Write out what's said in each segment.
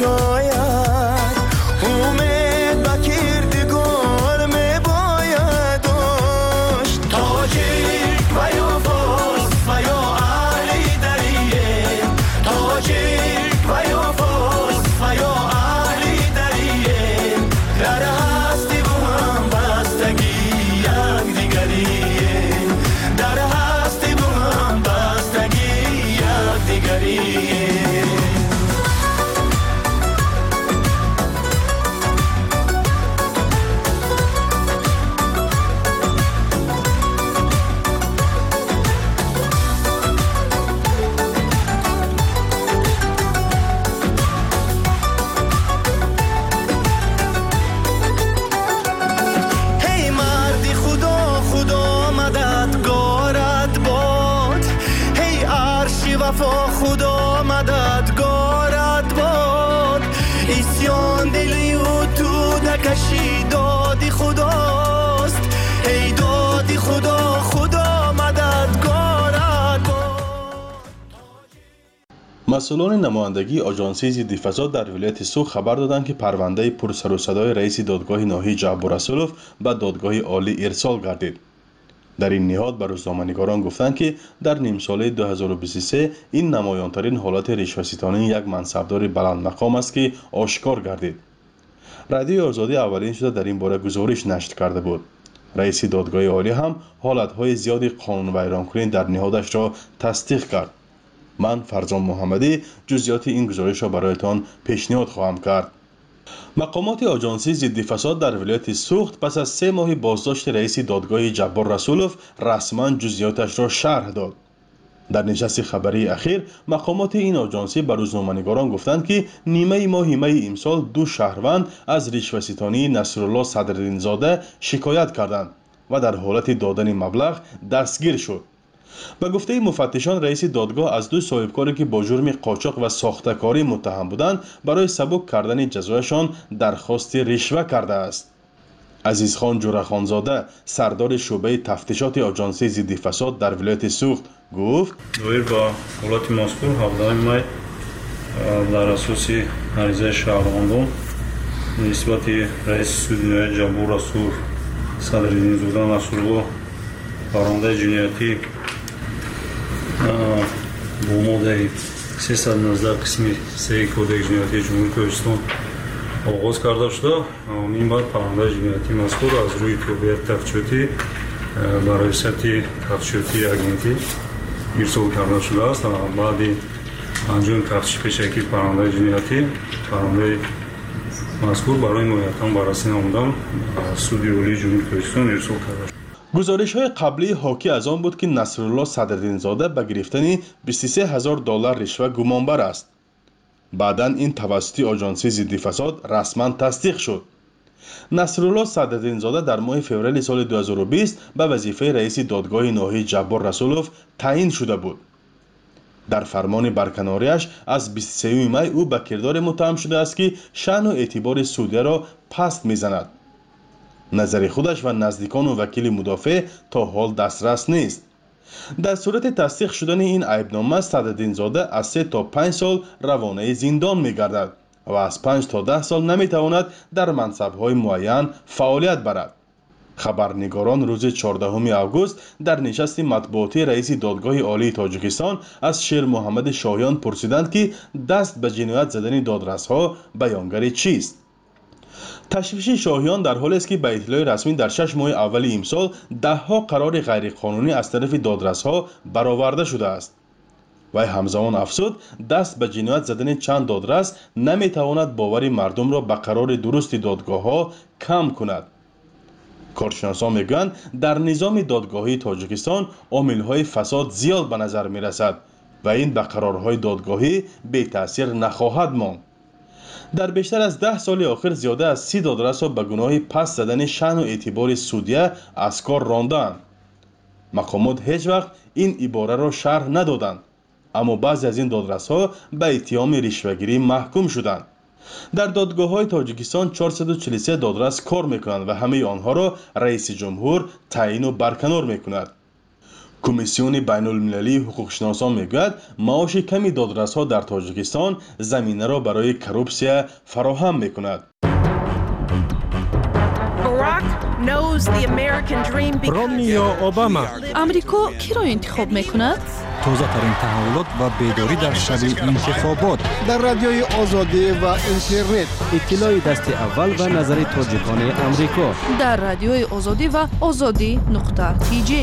شاید امید به کردگار میباید داشت تاجیک و یا فارس و یا اهل دریه تاجیک و یا فارس و یا اهل دریه در هستی و هم بستگی یک دیگریه در هستی و هم بستگی یک دیگریه وفا خدا مددگارت باد اسیان دلی و تو نکشی دادی خداست ای دادی خدا خدا مددگارت باد. مسئولان نمایندگی آژانسی ضد فساد در ولایت سوخت خبر دادند که پرونده پرسر و صدای رئیس دادگاه ناحیه جبار رسولوف به دادگاه عالی ارسال گردید. در این نهاد به روزنامه‌نگاران گفتند که در نیم ساله 2023 این نمایان‌ترین حالت رشوه‌ستانی یک منصبدار بلند مقام است که آشکار گردید. رادیو آزادی اولین شده در این باره گزارش نشر کرده بود. رئیس دادگاه عالی هم حالت‌های زیادی قانون ویران‌کنی در نهادش را تصدیق کرد. من فرزان محمدی جزئیات این گزارش را برایتان پیشنهاد خواهم کرد. مقامات آژانسی ضد فساد در ولایت سوخت پس از 3 ماه بازداشت رئیس دادگاه جبار رسولوف رسما جزئیاتش را شرح داد. در نشست خبری اخیر مقامات این آژانسی به روزنامه‌نگاران گفتند که نیمه ماه می امسال 2 شهروند از رشوه‌ستانی نصرالله صدرالدین زاده شکایت کردند و در حالت دادن مبلغ دستگیر شد. به گفته مفتشان رئیس دادگاه از 2 صاحبکاری که با جرم قاچاق و ساخته‌کاری متهم بودند برای سبک کردن جزایشان درخواست رشوه کرده است. عزیزخان جورخانزاده سردار شعبه تفتیشات آژانسی ضد فساد در ولایت سوخت گفت دویر با حالت مذکور 17 می در اساس عریضه شهروندان نسبت رئیس سود ناحیه جبار رسولوف صدرالدین زاده نصرالله پرونده جنایتی با ماده 319 قسم 3 کودک جنایتی جمهوری کوهستان آغاز کرده شده. این بعد پرونده جنایتی مذکور از روی تابعیت تفتیشاتی برای سطح تفتیشاتی اگنتی ارسال کرده شده است. بعد انجام تفتیش پیشگی پرونده جنایتی پرونده مذکور برای نهایتاً بررسی نمودن سود عالی جمهوری کوهستان ارسال کرده شد. گزارش‌های قبلی حاکی از آن بود که نصرالله صدرالدین زاده به گرفتن $23000 رشوه گمانبر است. بعداً این توسط آژانسی ضد فساد رسما تصدیق شد. نصرالله صدرالدین زاده در ماه فوریه سال 2020 به وظیفه رئیس دادگاه ناحیه جبار رسولوف تعیین شده بود. در فرمان برکناریش از 23 می او به کردار متهم شده است که شأن و اعتبار سودیه را پست می‌زند. نظر خودش و نزدیکان و وکیل مدافع تا حال دسترس نیست. در صورت تصدیق شدن این عیبنامه صدرالدین زاده از 3 تا 5 سال روانه زندان می‌گردد و از 5 تا 10 سال نمی‌تواند در منصب‌های معین فعالیت برد. خبرنگاران روز 14 آگوست در نشست مطبوعاتی رئیس دادگاه عالی تاجیکستان از شیر محمد شاهیان پرسیدند که دست به جنایت زدن دادرس‌ها بیانگر چیست؟ تشویش شاهیان در حالی است که به اطلاع رسمی در 6 ماه اول امسال 10 قرار غیرقانونی از طرف دادرس‌ها برآورده شده است. وی همزمان افزود دست به جنایت زدن چند دادرس نمیتواند باور مردم را به قرار درست دادگاه‌ها کم کند. کارشناسان میگویند در نظام دادگاهی تاجیکستان عامل‌های فساد زیاد به نظر میرسد و این به قرارهای دادگاهی بی تاثیر نخواهد ماند. در بیشتر از 10 سال اخیر زیاده از 30 دادرس را به گناه پس زدن شأن و اعتبار سودیه از کار راندند. مقامات هیچ وقت این عباره را شرح ندادند، اما بعضی از این دادرس ها به اتهام رشوه‌گیری محکوم شدند. در دادگاه‌های تاجیکستان 443 دادرس کار می‌کنند و همه آنها را رئیس جمهور تعیین و برکنار می‌کند. کمیسیون بین المللی حقوقشناسان میگوید معاش کمی دادرس‌ها در تاجیکستان زمینه را برای کروپسیا فراهم میکند. رومنی یا اوباما؟ امریکا کی را انتخاب میکند؟ تازه ترین تحولات و بیداری در شب انتخابات در رادیوی آزادی و اینترنت اطلاع دست اول و نظر تاجیکان امریکا در رادیوی آزادی و azadi.tj.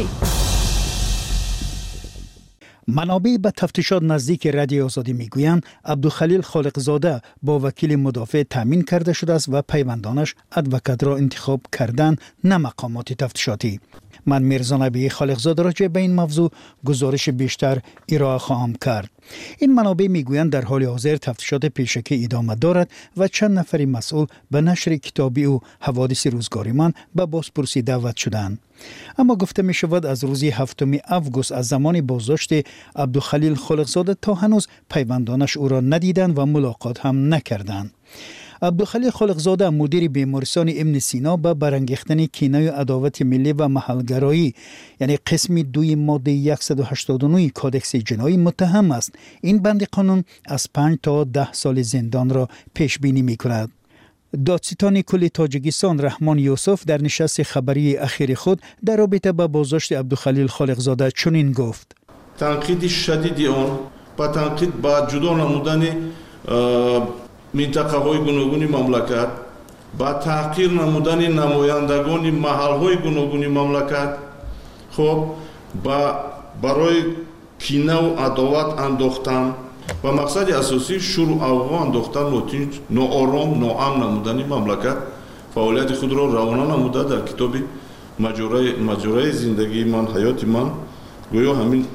منابع به تفتیشات نزدیک رادیو آزادی میگویند عبدالخلیل خالقزاده با وکیل مدافع تامین کرده شده است و پیوندانش ادوکات را انتخاب کردن نه مقامات تفتیشاتی. من میرزا نبی خالقزاده راجع به این موضوع گزارش بیشتر ارائه خواهم کرد. این منابع میگویند در حال حاضر تفتیشات پیشکی ادامه دارد و چند نفری مسئول به نشر کتابی و حوادث روزگاریمان به بازپرسی دعوت شدند. اما گفته می شود از روز 7 آگوست از زمان بازداشت عبدالخلیل خالقزاده تا هنوز پیوندانش او را ندیدند و ملاقات هم نکردند. عبدالخلیل خالقزاده مدیر بیمارستان ابن سینا به برانگیختن کینه و عداوت ملی و محلگرایی یعنی قسم 2 ماده 189 کودکس جنایی متهم است. این بند قانون از 5 تا 10 سال زندان را پیش بینی می کند. دادستان کل تاجیکستان رحمان یوسف در نشست خبری اخیر خود در رابطه با بازداشت عبدالخلیل خالقزاده چنین گفت: تنقید شدید آن با تنقید با جدا نمودن منطقه‌های گوناگون مملکت با تحقیر نمودن نمایندگان محل‌های گوناگون مملکت خب برای کینه و عداوت انداختن و مقصد اساسی شروع اوغان انداختن ناآرام ناامن نمودن مملکت فعالیت خود را روانه نموده در کتاب ماجرای زندگی من حیات من گویا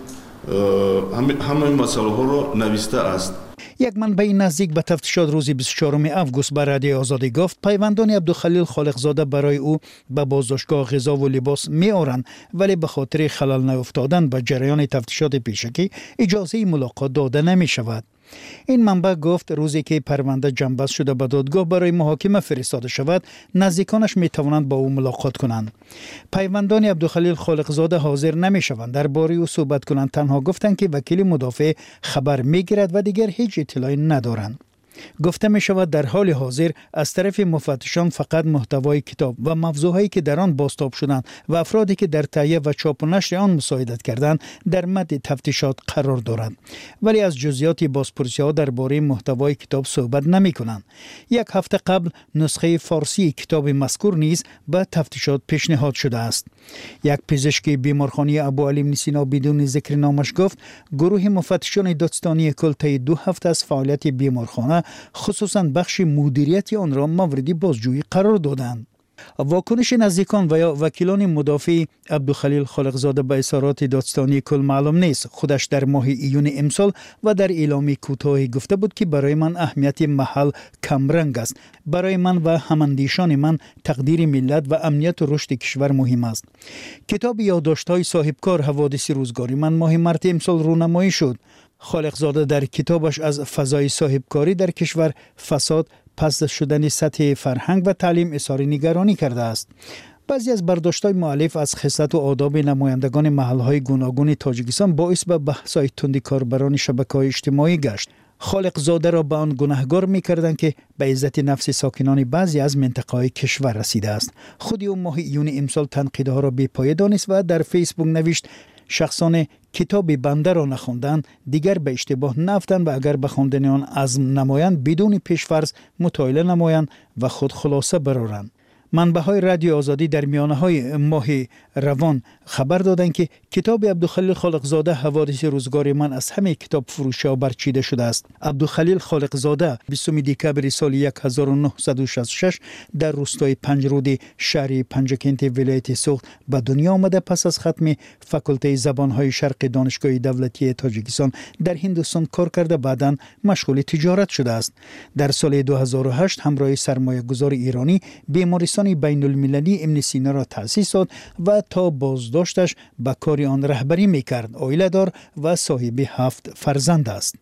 همین مسئله ها را نوشته است. یک منبع نزدیک به تفتیشات روز 24 آگوست به رادیو آزادی گفت پیوندان عبدالخلیل خالقزاده برای او به بازداشتگاه غذا و لباس میآورند ولی به خاطر خلل نیفتادن به جریان تفتیشات پیشکی اجازه ملاقات داده نمی شود. این منبع گفت روزی که پرونده جنبست شده به دادگاه برای محاکمه فرستاده شود نزدیکانش می توانند با او ملاقات کنند. پیوندان عبدالخلیل خالقزاده حاضر نمی شوند درباره او صحبت کنند، تنها گفتند که وکیل مدافع خبر می گیرد و دیگر هیچ اطلاعی ندارند. گفته می شود در حال حاضر از طرف مفتشان فقط محتوای کتاب و موضوعهایی که در آن بازتاب شدند و افرادی که در تهیه و چاپ و نشر آن مساعدت کردند در مد تفتیشات قرار دارند، ولی از جزئیات بازپرسی‌ها درباره محتوای کتاب صحبت نمی کنند. یک هفته قبل نسخه فارسی کتاب مذکور نیز به تفتیشات پیشنهاد شده است. یک پزشک بیمارخانه ابوعلی ابن سینا بدون ذکر نامش گفت گروه مفتشان دادستانی کل طی 2 هفته از فعالیت بیمارخانه خصوصاً بخش مدیریت آن را مورد بازجویی قرار دادند. واکنش نزدیکان و یا وکیلان مدافع عبدالخلیل خالقزاده به اظهارات دادستانی کل معلوم نیست. خودش در ماه ایون امسال و در اعلامی کوتاهی گفته بود که برای من اهمیت محل کمرنگ است. برای من و هماندیشان من تقدیر ملت و امنیت و رشد کشور مهم است. کتاب یادداشت‌های صاحبکار حوادث روزگاری من ماه مارس امسال رونمایی شد. خالقزاده در کتابش از فضای صاحبکاری در کشور، فساد، پست شدن سطح فرهنگ و تعلیم اظهار نگرانی کرده است. بعضی از برداشت‌های مؤلف از خصلت و آداب نمایندگان محل‌های گوناگون تاجیکستان باعث به بحث‌های تند کاربران شبکه‌های اجتماعی گشت. خالقزاده را به آن گناهکار می‌کردند که به عزت نفس ساکنان بعضی از منطقه‌های کشور رسیده است. خود او ماه ایون امسال تنقیدها را بی‌پایه دانست و در فیسبوک نوشت شخصان کتاب بنده را نخواندند دیگر به اشتباه نافتند و اگر به خواندن آن عزم نمایند بدون پیش‌فرض مطالعه نمایند و خود خلاصه برآورند. منبع‌های رادیو آزادی در میانه‌های ماه روان خبر دادند که کتاب عبدالخلیل خالقزاده حوادث روزگار من از همه کتاب فروش‌ها برچیده شده است. عبدالخلیل خالقزاده 20 دکبر سال 1966 در روستای پنجرود شهر پنجکنت ولایت سوخت به دنیا آمده. پس از ختم فاکولته زبان‌های شرق دانشگاه دولتی تاجیکستان در هندوستان کار کرده، بعداً مشغول تجارت شده است. در سال 2008 همراه سرمایه‌گذار ایرانی بیمارستان بین المللی ابن سینا را تأسیس داد و تا بازداشتش به کار آن رهبری می‌کرد. عائله دار و صاحب 7 فرزند است.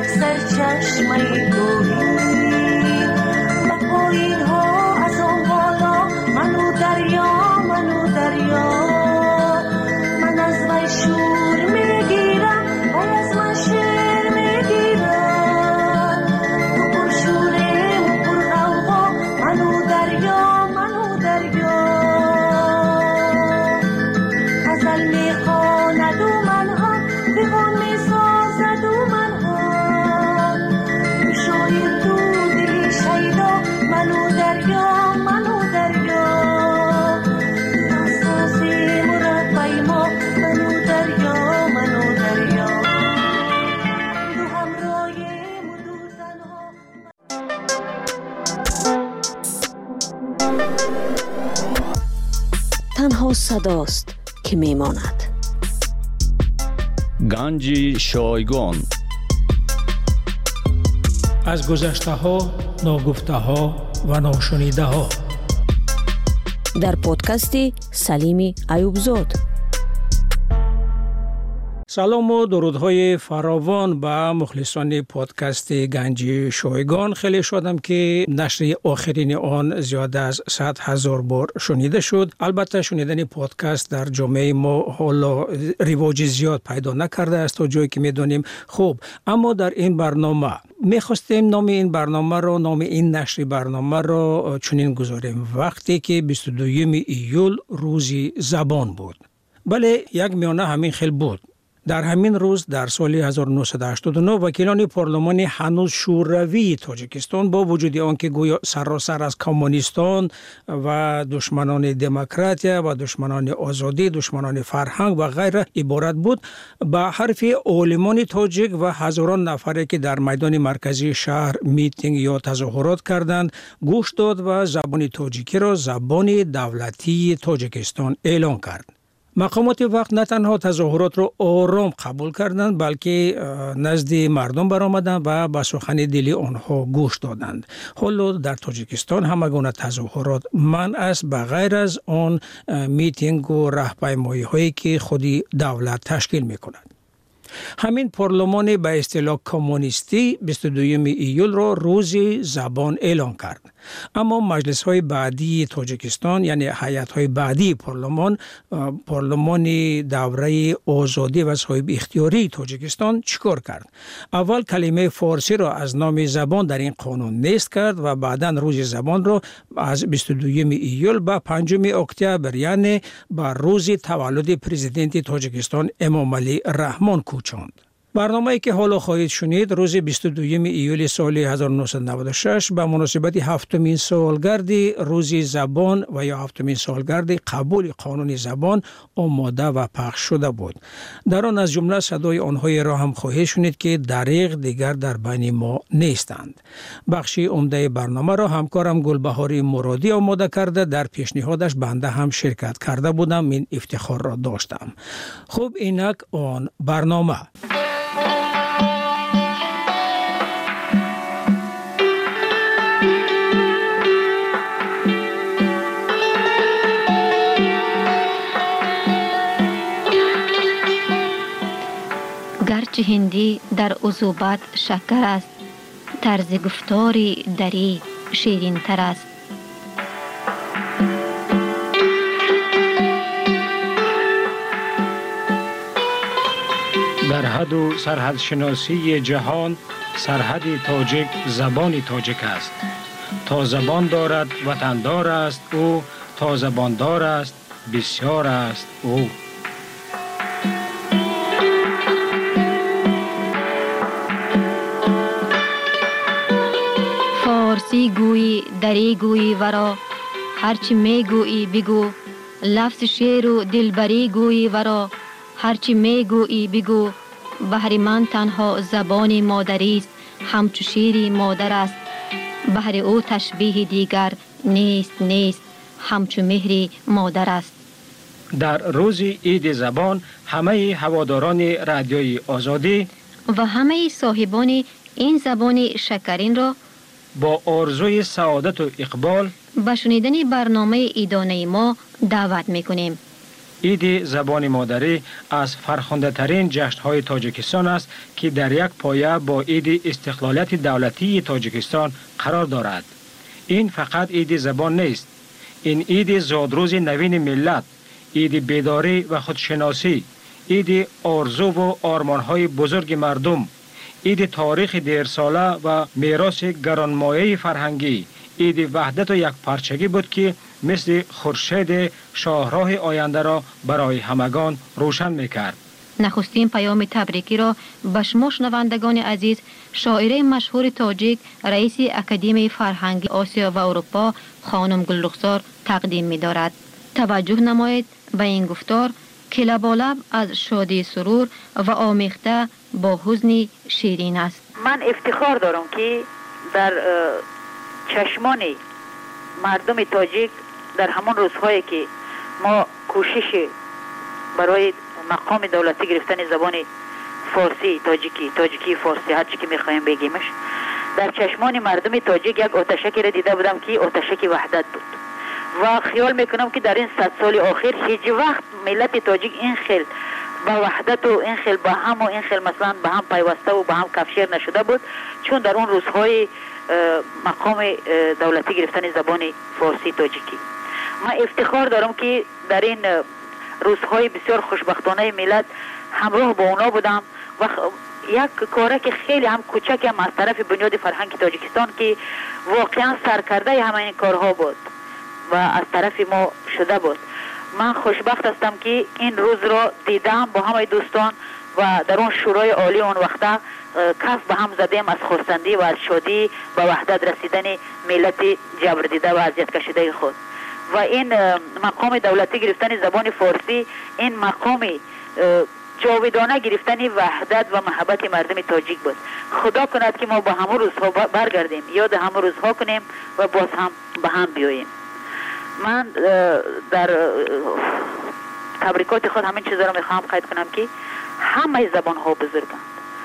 سرچشمه گوهی و پایین ها از آن بالا منو دریا من از وی شور میگیرم و از من شیر میگیرم تو پر شورم و پر غوغا منو دریا غزل میخواند و منها دیوان میسازد و منها شاید تو دلی شیدا منو دریا ناسازی مربی ما منو دریا دو همراهیم و دو تنها صداست که میماند. گنج شایگان از گذشته ها، ناگفته ها و ناشنیده ها در پادکست سلیم ایوبزاد. سلام و درودهای فراوان به مخلصان پادکست گنج شایگان. خیلی شدم که نشر آخرین آن زیاد از 100,000 بار شنیده شد. البته شنیدن پادکست در جامعه ما حالا رواج زیاد پیدا نکرده است تا جایی که میدونیم. خب اما در این برنامه میخواستیم نام این نشر برنامه را چنین گذاریم: وقتی که 22 ایول روزی زبان بود. بله، یک میانه همین خیل بود. در همین روز در سال 1989 وکیلان پارلمانی هنوز شوروی تاجیکستان با وجود آنکه گویا سراسر از کمونیستان و دشمنان دموکراتیا و دشمنان آزادی، دشمنان فرهنگ و غیره عبارت بود، با حرف عالمان تاجیک و هزاران نفری که در میدان مرکزی شهر میتینگ یا تظاهرات کردند گوش داد و زبان تاجیکی را زبان دولتی تاجیکستان اعلان کرد. مقامات وقت نه تنها تظاهرات را آرام قبول کردند بلکه نزد مردم برآمدند و به سخن دلی آنها گوش دادند. حالا در تاجیکستان همه گونه تظاهرات منع است به غیر از آن میتینگ و راهپیمایی هایی که خودی دولت تشکیل می‌کند. همین پارلمان به اصطلاح کمونیستی 22 ایول را روز زبان اعلان کرد. اما مجلس های بعدی تاجیکستان، یعنی هیئت های بعدی پارلمان دوره آزادی و صاحب اختیاری تاجیکستان چیکار کرد؟ اول کلمه فارسی را از نام زبان در این قانون نیست کرد و بعدا روز زبان را از 22 ایول به 5 اکتبر، یعنی بر روز تولد پرزیدنت تاجیکستان امام علی رحمان کوچاند. برنامه‌ای که حالا خواهید شنید روز 22 ایول سال 1996 به مناسبت 7مین سالگرد روز زبان و یا 7مین سالگرد قبول قانون زبان آماده و پخش شده بود. در آن از جمله صدای آنهایی را هم خواهید شنید که دریغ دیگر در بین ما نیستند. بخشی عمده برنامه را همکارم گلبهاری مرادی آماده کرده، در پیشنهادش بنده هم شرکت کرده بودم، این افتخار را داشتم. خب اینک آن برنامه. گرچه هندی در عذوبت شکر است، طرز گفتاری دری شیرین تر است. در حد و سرحد شناسی جهان سرحد تاجیک زبان تاجیک است. تا زبان دارد وطندار است او، تا زبان دار است بسیار است او. فارسی گویی دری گویی ورا، هرچی می گویی بگو. لفظ شعر و دلبری گویی ورا، هرچی می گویی بگو. بهر من تنها زبان مادری است، همچو شیری مادر است. بهر او تشبیه دیگر نیست، همچو مهری مادر است. در روز عید زبان همه هواداران رادیوی آزادی و همه صاحبان این زبان شکرین را با آرزوی سعادت و اقبال به شنیدن برنامه عیدانه ما دعوت میکنیم. عید زبان مادری از فرخنده ترین جشن های تاجیکستان است که در یک پایه با عید استقلالیت دولتی تاجیکستان قرار دارد. این فقط عید زبان نیست. این عید زادروز نوین ملت، عید بیداری و خودشناسی، عید آرزو و آرمان‌های بزرگ مردم، عید تاریخ دیرساله و میراث گرانمایه فرهنگی، عید وحدت و یک پارچگی بود که مثل خورشید شاهراه آینده را برای همگان روشن می‌کرد. نخستین پیام تبریکی را به شما شنوندگان عزیز شاعره مشهور تاجیک رئیس اکادمی فرهنگی آسیا و اروپا خانم گلرخسار تقدیم می‌دارد. توجه نمایید به این گفتار که لبالب از شادی سرور و آمیخته با حزن شیرین است. من افتخار دارم که در چشمان مردم تاجیک در همان روزهایی که ما کوشش برای مقام دولتی گرفتن زبان فارسی تاجیکی فارسی هر چی که میخوایم بگیمش، در چشمان مردم تاجیک یک آتشکی را دیده بودم که آتشکی وحدت بود و خیال میکنم که در این 100 سال آخر هیچ وقت ملت تاجیک این خیل با وحدت و این خیل با هم و این خیل مثلا به هم پیوسته و به هم کفشیر نشده بود چون در اون روزهای مقام دولتی گرفتن زبان فارسی تاجیکی. من افتخار دارم که در این روزهای بسیار خوشبختانه ملت همراه با اونا بودم و یک کاره که خیلی هم کوچک هم از طرف بنیاد فرهنگ تاجیکستان که واقعا سرکرده همه این کارها بود و از طرف ما شده بود. من خوشبخت هستم که این روز را دیدم با همه دوستان و در اون شورای عالی اون وقته کف به هم زدیم از خرسندی و از شادی به وحدت رسیدن ملت جبر دیده و اذیت کشیده خود. و این مقام دولتی گرفتن زبان فارسی این مقام جاودانه گرفتن وحدت و محبت مردم تاجیک بود. خدا کند که ما با همون روزها برگردیم، یاد همون روزها کنیم و باز هم به هم بیاییم. من در تبریکات خود همین چیزا رو میخوام قید کنم که همه زبان ها بزرگند،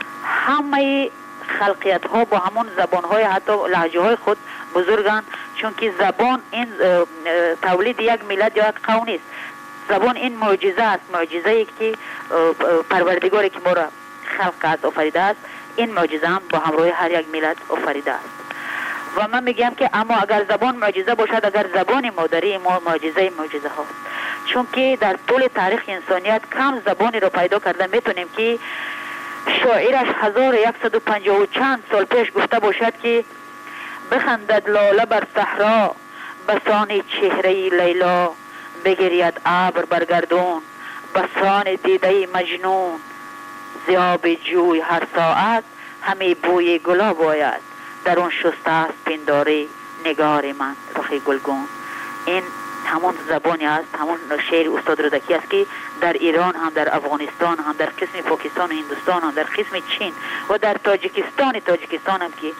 همه خلقیت ها با همون زبان های حتی لهجه های خود بزرگند، چون که زبان این تولید یک ملت یا یک قوم نیست. زبان این معجزه است، معجزه ای که پروردگاری که ما را خلق کرد آفریده است، این معجزه هم با همراه هر یک ملت آفریده است. و من میگم که اما اگر زبان معجزه باشد، اگر زبان مادری ما معجزه هاست، چون که در طول تاریخ انسانیت کم زبانی رو پیدا کرده میتونیم که شاعرش 1150 و چند سال پیش گفته باشد که بخندد لاله بر صحرا بسان چهره لیلا، بگرید ابر بر گردون بسان دیده مجنون، ذیاب جوی هر ساعت همه بوی گلاب آید، در اون شسته است پنداری نگار من رخ گلگون. این همون زبانی است، همون شعر استاد رودکی است که در ایران هم، در افغانستان هم، در قسم پاکستان و هندوستان هم، در قسم چین و در تاجیکستان هم که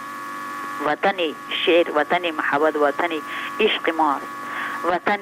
وطن شعر، وطن محبت، وطن عشق ما است، وطن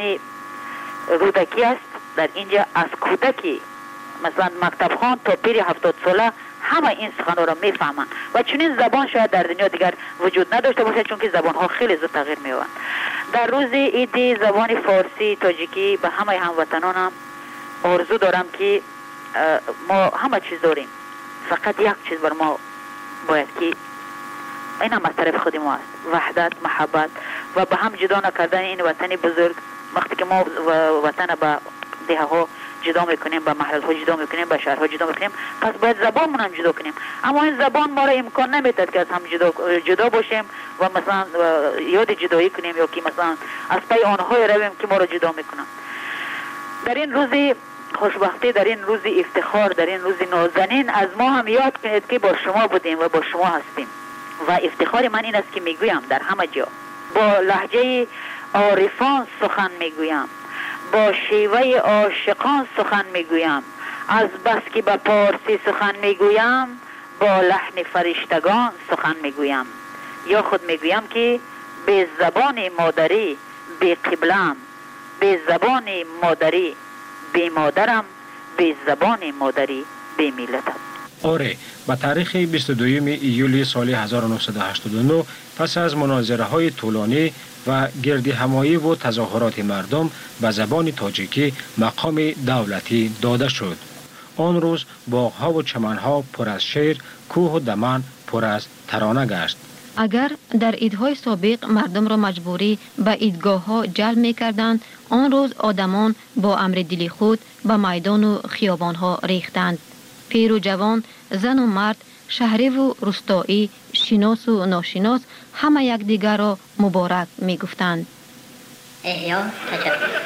رودکی است. در اینجا از کودکی مثلا مکتب خوان تا پیر 70 ساله همه این سخنان را میفهمند و چنین زبان شاید در دنیا دیگر وجود نداشته باشد، چون که زبان ها خیلی زود تغییر می‌یابند. در روز عید زبان فارسی تاجیکی به همه هموطنانم آرزو دارم که ما همه چیز داریم، فقط یک چیز بر ما باید که این هم از طرف خود ما است، وحدت، محبت و به هم جدا نکردن این وطن بزرگ. وقتی که ما وطن به دیه ها جدا میکنیم، به محل ها جدا میکنیم، به شهرها جدا میکنیم، پس باید زبانمون هم جدا کنیم. اما این زبان ما را امکان نمیداد که از هم جدا باشیم و مثلا یاد جدایی کنیم یا که مثلا از پی آنهای رویم که ما را جدا میکنن. در این روز خوشبختی، در این روز افتخار، در این روز نازنین از ما هم یاد کنید که با شما بودیم و با شما هستیم. و افتخار من این است که میگویم در همه جا با لهجه عارفان سخن میگویم، با شیوه عاشقان سخن میگویم، از بس که به پارسی سخن میگویم با لحن فرشتگان سخن میگویم. یا خود میگویم که به زبان مادری به قبلم، به زبان مادری به مادرم، به زبان مادری به ملتم. آره، به تاریخ 22 ایولی سال 1989 پس از مناظره های طولانی و گردی همایی و تظاهرات مردم به زبان تاجیکی مقام دولتی داده شد. آن روز باغ‌ها و چمن‌ها پر از شعر، کوه و دمن پر از ترانه گشت. اگر در عیدهای سابق مردم را مجبوری به عیدگاه‌ها جلب می‌کردند، آن روز آدمان با امر دلی خود به میدان و خیابان‌ها ریختند. پیر و جوان، زن و مرد، شهری و روستایی، شناس و ناشناس همه یکدیگر را مبارک می‌گفتند. احیا تجربه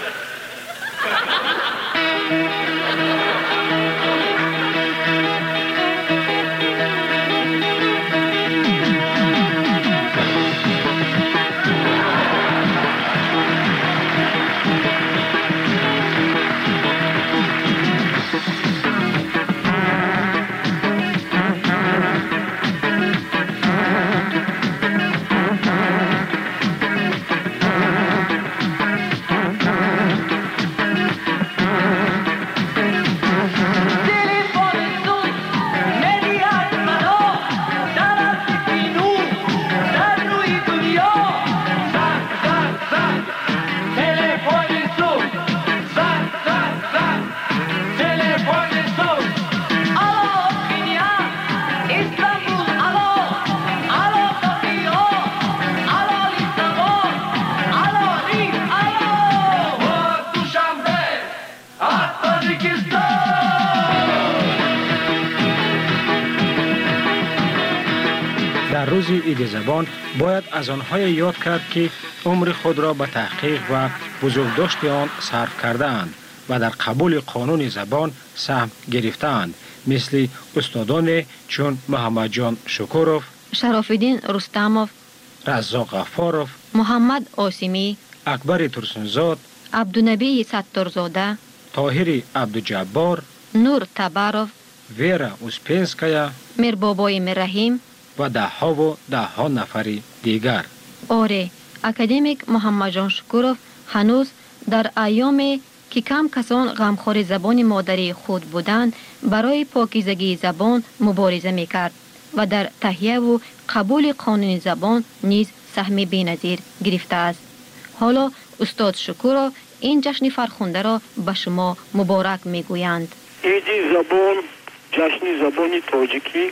در روز عید زبان باید از آنهای یاد کرد که عمر خود را به تحقیق و بزرگداشت آن صرف کرده‌اند و در قبول قانون زبان سهم گرفته‌اند، مثل استادان چون محمد جان شکوروف، شراف‌الدین رستموف، رزاق غفاروف، محمد آسیمی، اکبر ترسنزاد، عبدالنبی ستارزاده، طاهر عبدالجبار، نور تباروف، ویرا اوسپینسکایا، میربابای مرحیم و ده ها نفری دیگر. آره، اکادمیک محمد جان شکوروف هنوز در ایامی که کم کسان غمخوار زبان مادری خود بودند برای پاکیزگی زبان مبارزه میکرد و در تهیه و قبول قانون زبان نیز سهم بی‌نظیر گرفته است. حالا استاد شکوروف این جشن فرخنده را به شما مبارک میگویند. عید زبان، جشن زبان تاجیکی،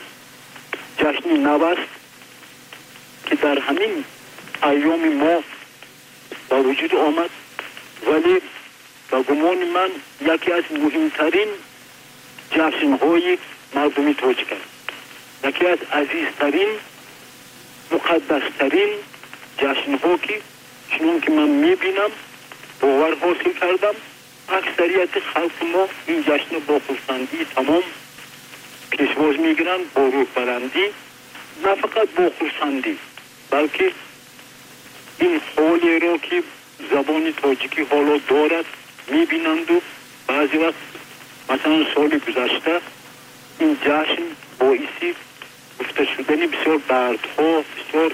جشن نو است که در همین ایام ما با وجود آمد، ولی با گمان من یکی از مهمترین جشن‌های مردمی تاجیک است. یکی از عزیزترین، مقدسترین جشن‌ها که چنان که من می‌بینم باور حاصل کردم، اکثریت خلق ما این جشن با خرسندی تمام پیشواز میگیرند، با روح بلندی، نه فقط با خرسندی بلکه این حالی را که زبان تاجیکی حالا دارد میبینند و بعضی وقت مثلا سال گذشته این جشن باعثی گفته شدن بسیار دردها، بسیار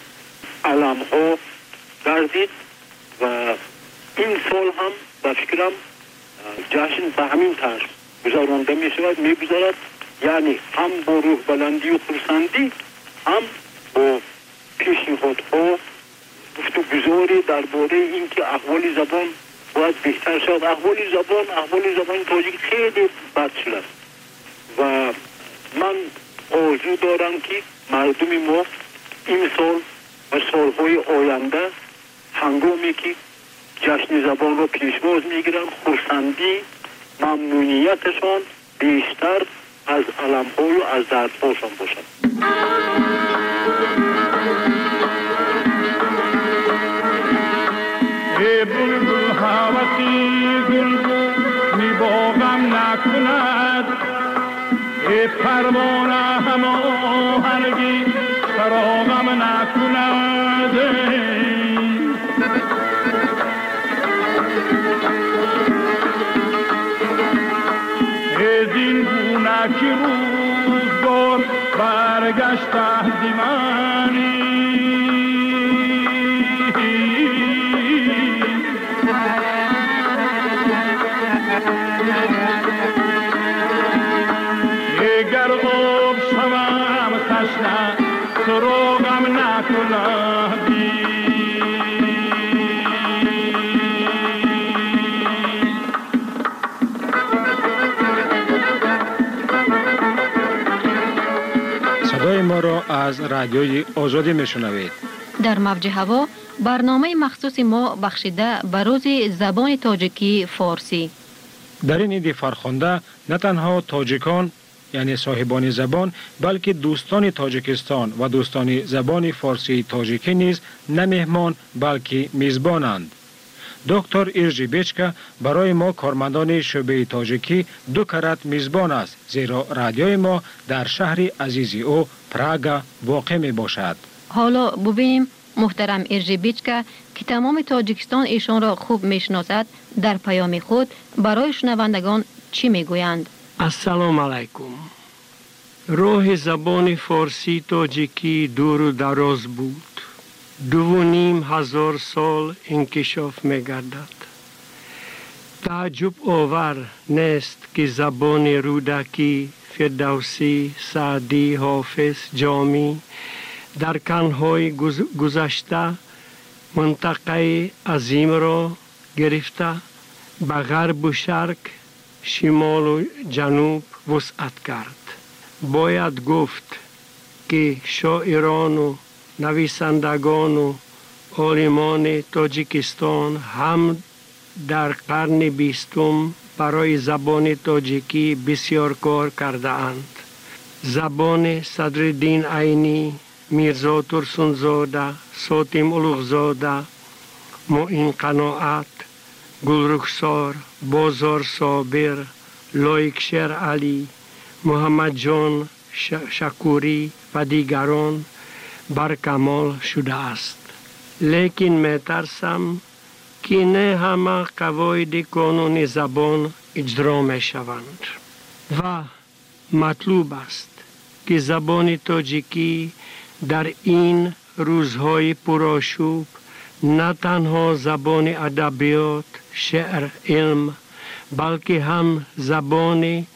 علمها گردید و این سال هم به فکرم جشن به همین طرز گذرانده میگذارد، یعنی هم با روح بلندی و خرسندی، هم با پیشنهادها گفتگوزاری درباره اینکه احوال زبان باید بهتر شد. احوال زبان تاجیک خیلی بد شده است و من آرزو دارم که مردم ما این سال و سالهای آینده هنگامی که جشن زبان رو پیشواز میگیرن، خرسندی، ممنونیتشان بیشتر از علم‌های و از دردهاشان باشد. ای بلبل حواسی گلگو می باغم نکند، ای پروانه هماهنگی فراغم نکند. ای زین گونه که روزگار برگشت از منی، اگر تو رو غم نکندی. صدای ما را از رادیوی آزادی میشنوید. در موج هوا برنامه مخصوص ما بخشیده به روز زبان تاجیکی فارسی. در این عید فرخنده نه تنها تاجیکان یعنی صاحبان زبان بلکه دوستان تاجیکستان و دوستان زبان فارسی تاجیکی نیز نه مهمان بلکه میزبانند. دکتر ایرجی بیچکا برای ما کارمندان شعبه تاجیکی 2 کرات میزبان است، زیرا رادیوی ما در شهر عزیز او پراگا واقع می باشد. حالا ببینیم محترم ایرجی بیچکا که تمام تاجیکستان ایشان را خوب میشناسد در پیام خود برای شنوندگان چی میگویند. السلام علیکم. راه زبان فارسی تاجیکی دور و دراز بود. 2500 سال انکشاف می‌گردد. تعجب آور نیست که زبان رودکی، فردوسی، سعدی، حافظ، جامی در قرن‌های گذشته منطقه عظیم را گرفته به غرب و شرق، شمال و جنوب وسعت کرد. باید گفت که شاعران و نویسندگان و عالمان تاجیکستان هم در قرن 20 برای زبان تاجیکی بسیار کار کرده اند. زبان صدرالدین عینی، میرزا ترسونزاده، ساتم اولوغزاده، معین قناعت، گلرخسار، بازار صابر، لایکشیر علی، محمد جان شکوری و دیگران برکمال شده است. لیکن می ترسم که نه همه قواعد قانون زبان اجرا می شوند و مطلوب است که زبان تاجیکی در این روزهای پرآشوب نه تنها زبان ادبیات، شعر، علم بلکه هم زبان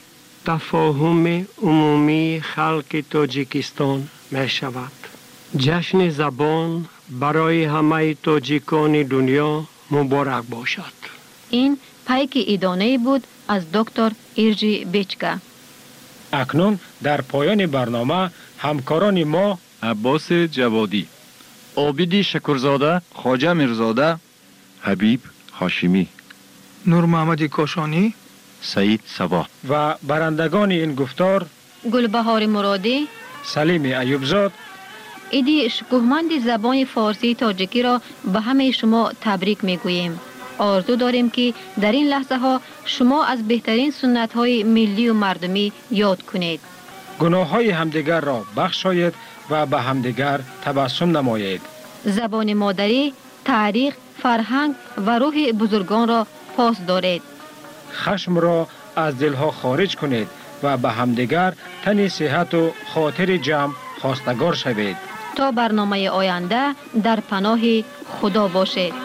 تفاهم عمومی خلق تاجیکستان می شود. جشن زبان برای همه تاجیکان دنیا مبارک باشد. این پیک ایدانه بود از دکتر ایرجی بیچکا. اکنون در پایان برنامه همکاران ما عباس جوادی، عابدی شکرزاده، خواجه میرزاده، حبیب هاشمی، نور محمد کاشانی، سعید صبا و برندگان این گفتار گلبهار مرادی، سلیم ایوبزاد. عید شکوهمند زبان فارسی تاجیکی را به همه شما تبریک میگوییم. آرزو داریم که در این لحظه ها شما از بهترین سنت های ملی و مردمی یاد کنید. گناه های همدیگر را بخشایید و به همدیگر تبسم نمایید. زبان مادری، تاریخ، فرهنگ و روح بزرگان را پاس دارید. خشم را از دلها خارج کنید و به همدیگر تن صحت و خاطر جمع خواستگار شوید. تا برنامه آینده در پناه خدا باشید.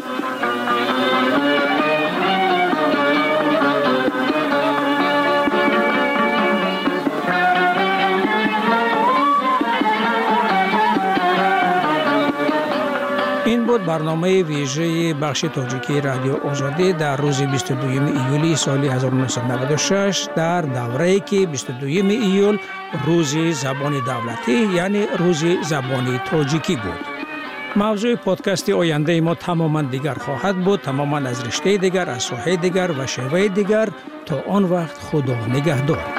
این بود برنامه ویژه بخش تاجیکی رادیو آزادی در روز 22 ایولی سال 1996 در دوره‌ای که 22 ایول روز زبان دولتی یعنی روز زبان تاجیکی بود. موضوع پادکست آینده ما تماما دیگر خواهد بود، تماما از رشته دیگر، از ساحه دیگر و شیوه دیگر. تا آن وقت خدا نگهدار.